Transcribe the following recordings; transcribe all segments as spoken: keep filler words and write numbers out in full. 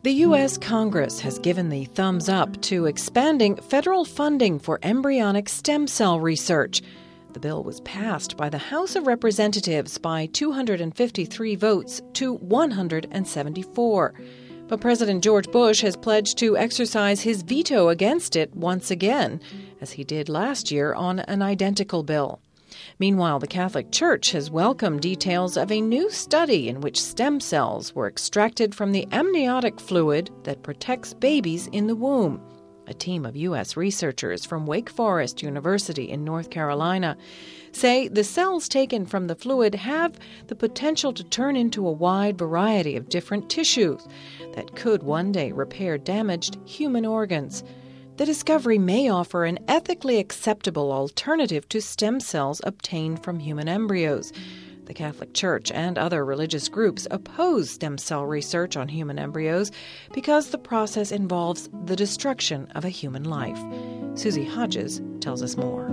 The U S Congress has given the thumbs up to expanding federal funding for embryonic stem cell research. The bill was passed by the House of Representatives by two hundred fifty-three votes to one hundred seventy-four. But President George Bush has pledged to exercise his veto against it once again, as he did last year on an identical bill. Meanwhile, the Catholic Church has welcomed details of a new study in which stem cells were extracted from the amniotic fluid that protects babies in the womb. A team of U S researchers from Wake Forest University in North Carolina say the cells taken from the fluid have the potential to turn into a wide variety of different tissues that could one day repair damaged human organs. The discovery may offer an ethically acceptable alternative to stem cells obtained from human embryos. The Catholic Church and other religious groups oppose stem cell research on human embryos because the process involves the destruction of a human life. Susie Hodges tells us more.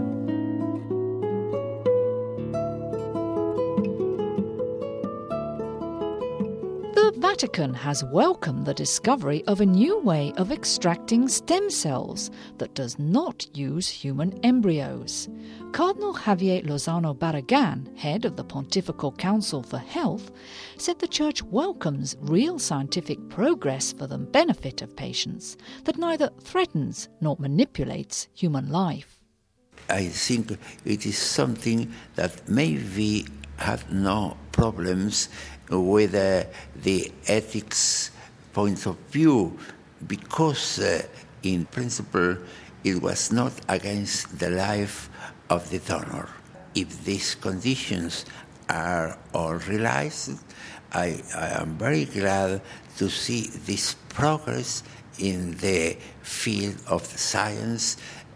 The Vatican has welcomed the discovery of a new way of extracting stem cells that does not use human embryos. Cardinal Javier Lozano Barragan, head of the Pontifical Council for Health, said the Church welcomes real scientific progress for the benefit of patients that neither threatens nor manipulates human life. I think it is something that maybe have no problems with uh, the ethics point of view, because uh, in principle it was not against the life of the donor. If these conditions are all realized, I, I am very glad to see this progress in the field of science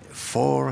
for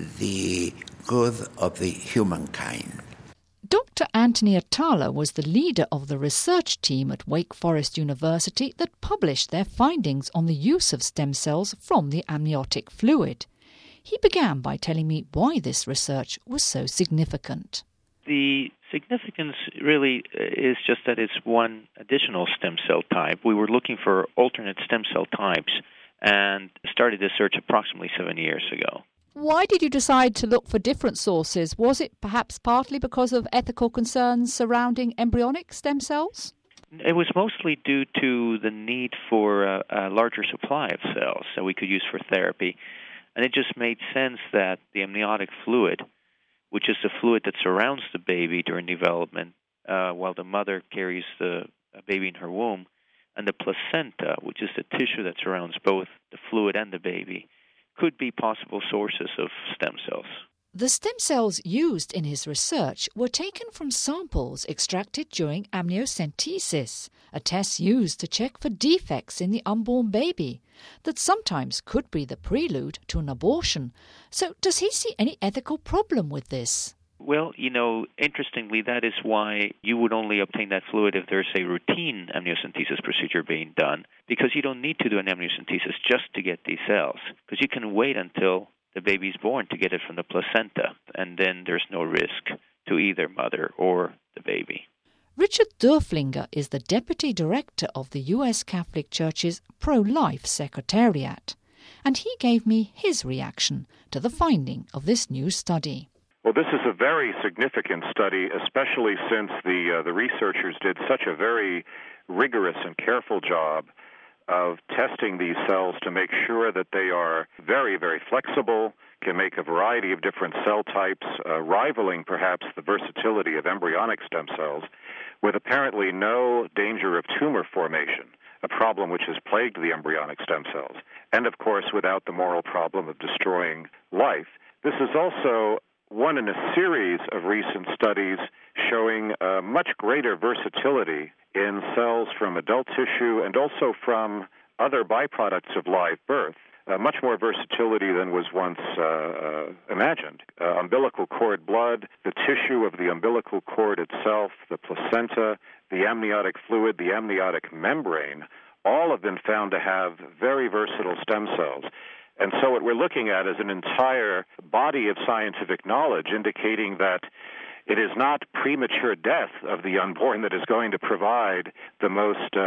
the good of the humankind. Doctor Anthony Atala was the leader of the research team at Wake Forest University that published their findings on the use of stem cells from the amniotic fluid. He began by telling me why this research was so significant. The significance really is just that it's one additional stem cell type. We were looking for alternate stem cell types and started this search approximately seven years ago. Why did you decide to look for different sources? Was it perhaps partly because of ethical concerns surrounding embryonic stem cells? It was mostly due to the need for a, a larger supply of cells that we could use for therapy. And it just made sense that the amniotic fluid, which is the fluid that surrounds the baby during development uh, while the mother carries the baby in her womb, and the placenta, which is the tissue that surrounds both the fluid and the baby, could be possible sources of stem cells. The stem cells used in his research were taken from samples extracted during amniocentesis, a test used to check for defects in the unborn baby that sometimes could be the prelude to an abortion. So does he see any ethical problem with this? Well, you know, interestingly, that is why you would only obtain that fluid if there's a routine amniocentesis procedure being done, because you don't need to do an amniocentesis just to get these cells, because you can wait until the baby's born to get it from the placenta, and then there's no risk to either mother or the baby. Richard Dörflinger is the Deputy Director of the U S Catholic Church's Pro-Life Secretariat, and he gave me his reaction to the finding of this new study. Well, this is a very significant study, especially since the uh, the researchers did such a very rigorous and careful job of testing these cells to make sure that they are very, very flexible, can make a variety of different cell types, uh, rivaling perhaps the versatility of embryonic stem cells, with apparently no danger of tumor formation, a problem which has plagued the embryonic stem cells, and of course without the moral problem of destroying life. This is also one in a series of recent studies showing uh, much greater versatility in cells from adult tissue and also from other byproducts of live birth, uh, much more versatility than was once uh, uh, imagined. Uh, umbilical cord blood, the tissue of the umbilical cord itself, the placenta, the amniotic fluid, the amniotic membrane, all have been found to have very versatile stem cells. And so what we're looking at is an entire body of scientific knowledge indicating that it is not premature death of the unborn that is going to provide the most uh,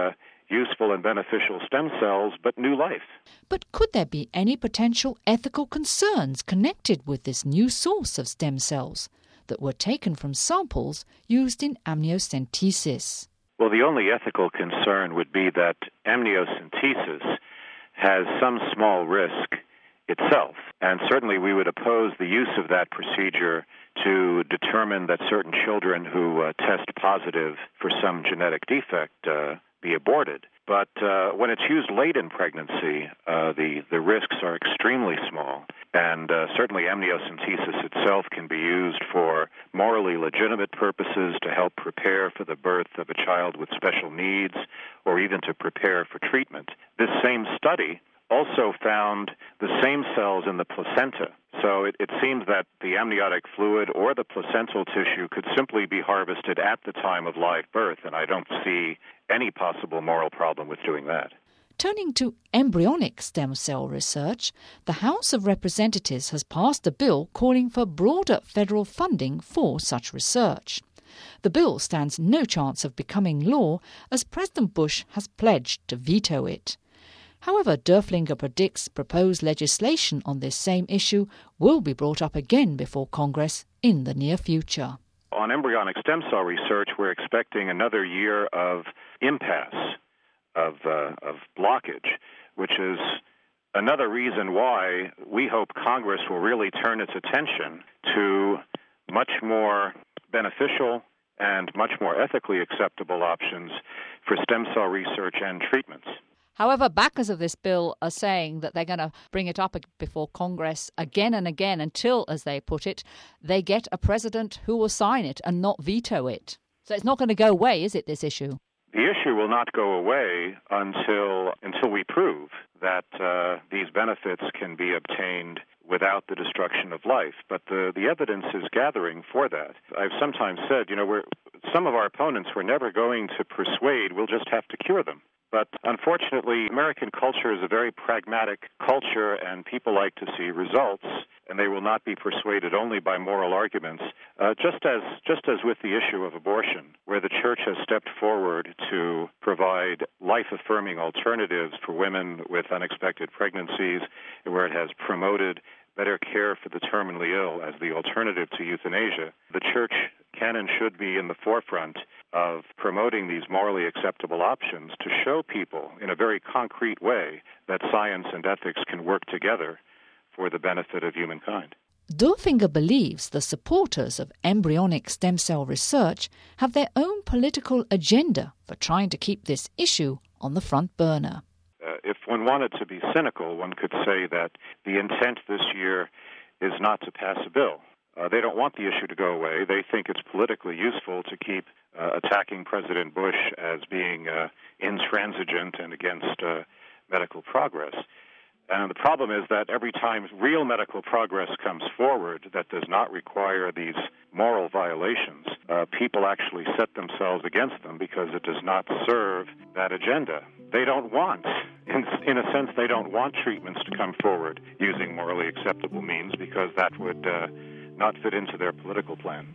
useful and beneficial stem cells, but new life. But could there be any potential ethical concerns connected with this new source of stem cells that were taken from samples used in amniocentesis? Well, the only ethical concern would be that amniocentesis has some small risk itself, and certainly we would oppose the use of that procedure to determine that certain children who uh, test positive for some genetic defect uh, be aborted. But uh, when it's used late in pregnancy, uh, the, the risks are extremely small, and uh, certainly amniocentesis itself can be used for morally legitimate purposes to help prepare for the birth of a child with special needs, or even to prepare for treatment. This same study also found the same cells in the placenta. So it, it seems that the amniotic fluid or the placental tissue could simply be harvested at the time of live birth, and I don't see any possible moral problem with doing that. Turning to embryonic stem cell research, the House of Representatives has passed a bill calling for broader federal funding for such research. The bill stands no chance of becoming law, as President Bush has pledged to veto it. However, Derflinger predicts proposed legislation on this same issue will be brought up again before Congress in the near future. On embryonic stem cell research, we're expecting another year of impasse, of, uh, of blockage, which is another reason why we hope Congress will really turn its attention to much more beneficial and much more ethically acceptable options for stem cell research and treatments. However, backers of this bill are saying that they're going to bring it up before Congress again and again until, as they put it, they get a president who will sign it and not veto it. So it's not going to go away, is it, this issue? The issue will not go away until until we prove that uh, these benefits can be obtained without the destruction of life. But the, the evidence is gathering for that. I've sometimes said, you know, we're, some of our opponents we're never going to persuade, we'll just have to cure them. But unfortunately, American culture is a very pragmatic culture, and people like to see results, and they will not be persuaded only by moral arguments. Uh, just as just as with the issue of abortion, where the Church has stepped forward to provide life-affirming alternatives for women with unexpected pregnancies, and where it has promoted better care for the terminally ill as the alternative to euthanasia, the Church can and should be in the forefront of promoting these morally acceptable options to show people in a very concrete way that science and ethics can work together for the benefit of humankind. Derflinger believes the supporters of embryonic stem cell research have their own political agenda for trying to keep this issue on the front burner. Uh, if one wanted to be cynical, one could say that the intent this year is not to pass a bill. Uh, they don't want the issue to go away. They think it's politically useful to keep uh, attacking President Bush as being uh, intransigent and against uh, medical progress. And the problem is that every time real medical progress comes forward that does not require these moral violations, uh, people actually set themselves against them because it does not serve that agenda. They don't want, in, in a sense, they don't want treatments to come forward using morally acceptable means because that would uh, not fit into their political plan.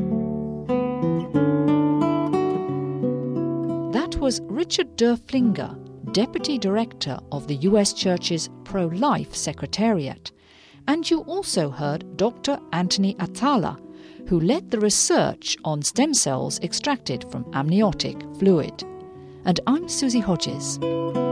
That was Richard Derflinger, Deputy Director of the U S Church's Pro-Life Secretariat. And you also heard Doctor Anthony Atala, who led the research on stem cells extracted from amniotic fluid. And I'm Susie Hodges.